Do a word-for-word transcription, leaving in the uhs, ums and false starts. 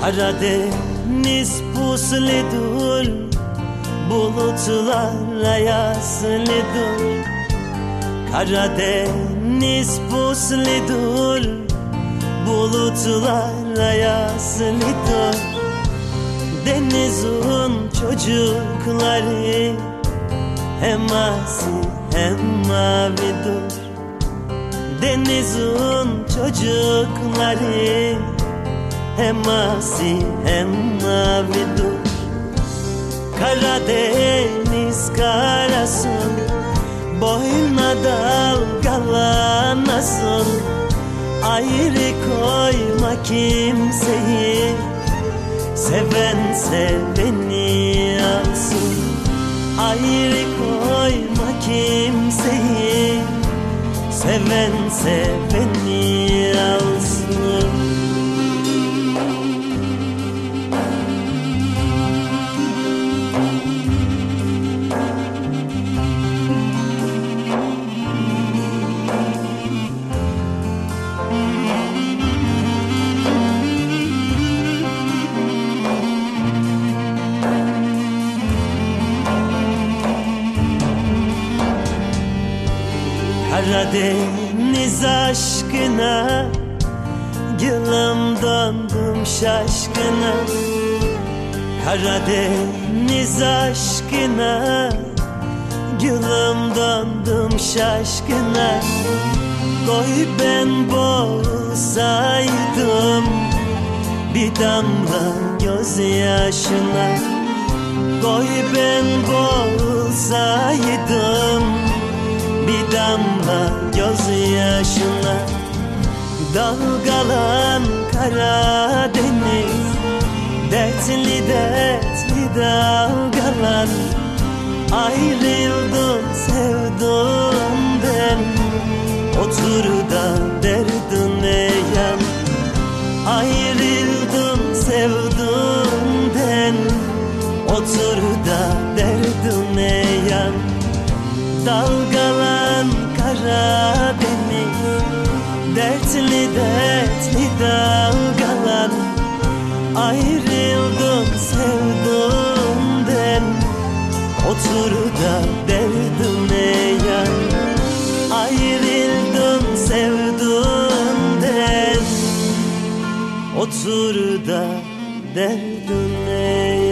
Karadeniz pusludur, bulutlar ayaslıdır. Karadeniz pusludur, bulutlar ayaslıdır. Denizin çocukları hem asi hem mavidir. Denizin çocukları hem asi hem mavidir. Karadeniz karasın, boyuna dalgalanasın. Ayrı koyma kimseyi, seven seveni alsın. Ayrı koyma kimseyi, seven seveni alsın. Karadeniz aşkına gülüm döndüm şaşkına. Karadeniz aşkına gülüm döndüm şaşkına. Koy ben boğulsaydım bir damla gözyaşına. Koy ben boğulsaydım bir damla gözyaşına. Dalgalan Karadeniz, dertli dertli dalgalan. Ayrıldım sevduğumdan, otur da derdine yan. Ayrıldım sevduğumdan, otur da derdine yan. Dalgalan Karadeniz, dertli dertli dalgalan. Ayrıldım sevduğumdan, otur da derdine yan. Ayrıldım sevduğumdan, otur da derdine yan.